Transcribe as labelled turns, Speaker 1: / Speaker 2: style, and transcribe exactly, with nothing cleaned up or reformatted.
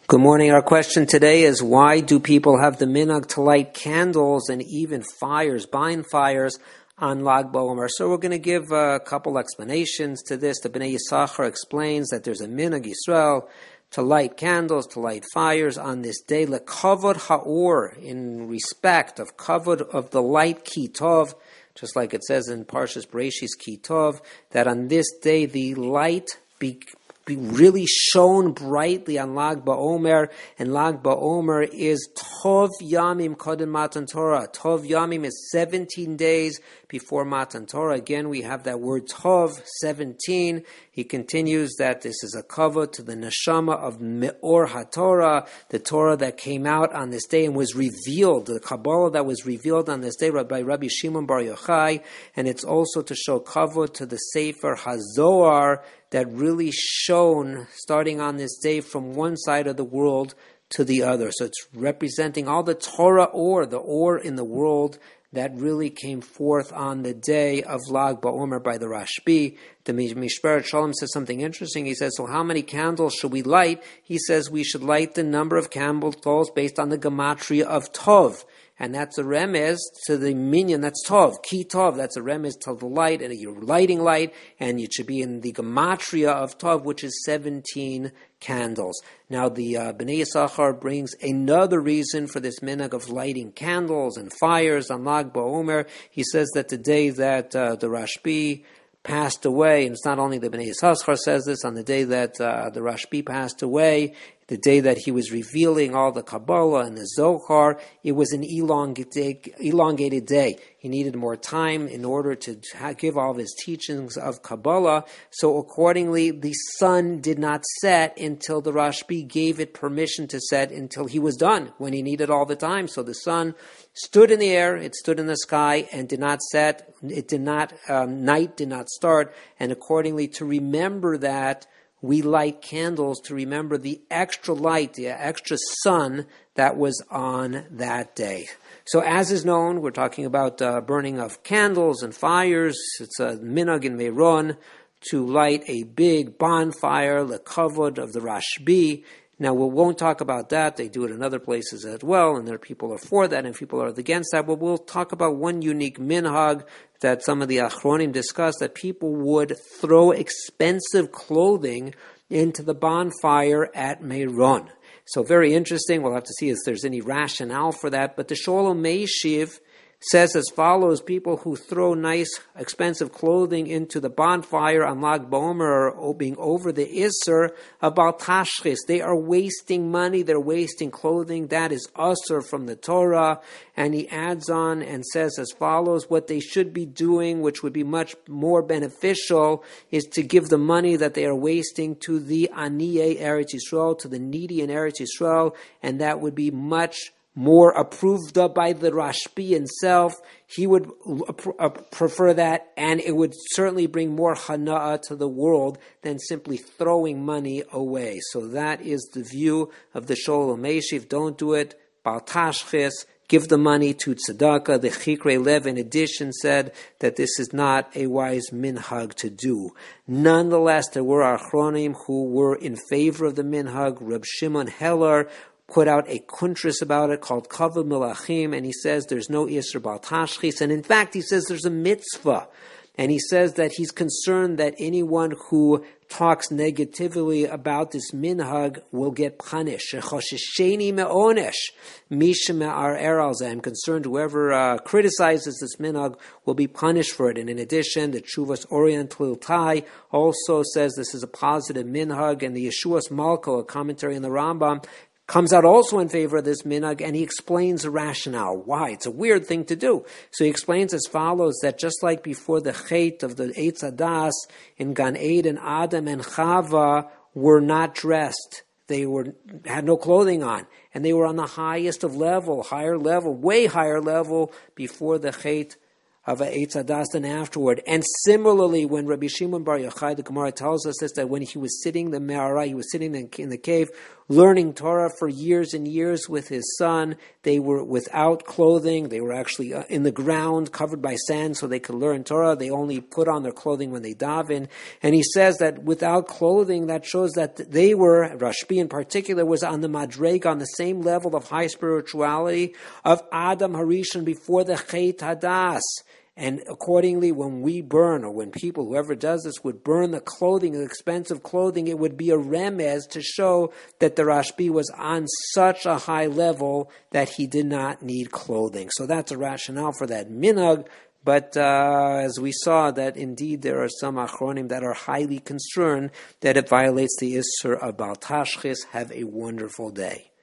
Speaker 1: Good morning. Our question today is, why do people have the minhag to light candles and even fires, bonfires, on Lag BaOmer? So we're going to give a couple explanations to this. The Bnei Yisachar explains that there's a minhag Yisrael to light candles, to light fires on this day, lekavod ha'or, in respect of kavod of the light kitov, just like it says in Parshas Bereishis kitov, that on this day the light be be really shone brightly on Lag BaOmer, and Lag BaOmer is Tov Yamim Kodem Matan Torah. Tov Yamim is seventeen days before Matan Torah. Again, we have that word Tov, seventeen. He continues that this is a cover to the neshama of Me'or HaTorah, the Torah that came out on this day and was revealed, the Kabbalah that was revealed on this day by Rabbi Shimon Bar Yochai, and it's also to show cover to the Sefer HaZohar that really shone starting on this day from one side of the world to the other. So it's representing all the Torah or, the or in the world that really came forth on the day of Lag BaOmer by the Rashbi. The Mishparat Shalom says something interesting. He says, so how many candles should we light? He says we should light the number of candles based on the gematria of Tov. And that's a remez to the minyan, that's Tov, Ki Tov, that's a remez to the light, and you're lighting light, and it should be in the gematria of Tov, which is seventeen candles. Now the uh, Bnei Yisachar brings another reason for this minhag of lighting candles and fires on Lag BaOmer. He says that the day that uh, the Rashbi passed away, and it's not only the Bnei Yisachar says this, on the day that uh, the Rashbi passed away, the day that he was revealing all the Kabbalah and the Zohar, it was an elongated, elongated day. He needed more time in order to give all of his teachings of Kabbalah. So accordingly, the sun did not set until the Rashbi gave it permission to set until he was done, when he needed all the time. So the sun stood in the air, it stood in the sky, and did not set. It did not, um, night did not start. And accordingly, to remember that, we light candles to remember the extra light, the extra sun that was on that day. So as is known, we're talking about uh, burning of candles and fires. It's a minhag in Meron to light a big bonfire, the kavod of the Rashbi. Now, we won't talk about that. They do it in other places as well, and there are people are for that and people are against that. But we'll talk about one unique minhag that some of the Achronim discuss, that people would throw expensive clothing into the bonfire at Meron. So very interesting. We'll have to see if there's any rationale for that. But the Sholem Meishiv says as follows: people who throw nice, expensive clothing into the bonfire on Lag BaOmer are being over the Isser about Tashchis. They are wasting money, they're wasting clothing. That is Usser from the Torah. And he adds on and says as follows: what they should be doing, which would be much more beneficial, is to give the money that they are wasting to the Aniyei Eretz Yisrael, to the needy in Eretz Yisrael, and that would be much more approved of by the Rashbi himself. He would uh, prefer that, and it would certainly bring more hana'ah to the world than simply throwing money away. So that is the view of the Sholem Meishiv. Don't do it. Bal tashchis. Give the money to tzedakah. The Chikrei Lev, in addition, said that this is not a wise minhag to do. Nonetheless, there were Achronim who were in favor of the minhag. Reb Shimon Heller put out a kuntris about it called Kavod Melachim, and he says there's no Isser Bal Tashchis, and in fact he says there's a mitzvah, and he says that he's concerned that anyone who talks negatively about this minhag will get punished. Shechoshesheni me'onesh misha me'arer al zeh. I'm concerned whoever uh, criticizes this minhag will be punished for it. And in addition, the Tshuvas Oriental Tai also says this is a positive minhag, and the Yeshuas Malko, a commentary on the Rambam, comes out also in favor of this minhag, and he explains the rationale, why. It's a weird thing to do. So he explains as follows, that just like before the Chet of the Eitz Hadas in Gan Eden, Adam and Chava were not dressed. They were had no clothing on, and they were on the highest of level, higher level, way higher level before the Chet of a Eitz Hadas than afterward. And similarly, when Rabbi Shimon Bar Yochai, the Gemara tells us this, that when he was sitting in the Me'ara, he was sitting in the cave, learning Torah for years and years with his son. They were without clothing. They were actually in the ground, covered by sand, so they could learn Torah. They only put on their clothing when they daven. And he says that without clothing, that shows that they were, Rashbi in particular, was on the Madreg, on the same level of high spirituality of Adam Harishon before the Chet Hadas. And accordingly, when we burn, or when people, whoever does this, would burn the clothing, the expensive clothing, it would be a remez to show that the Rashbi was on such a high level that he did not need clothing. So that's a rationale for that minhag. But uh, as we saw, that indeed there are some achronim that are highly concerned that it violates the Isser of Bal Tashchis. Have a wonderful day.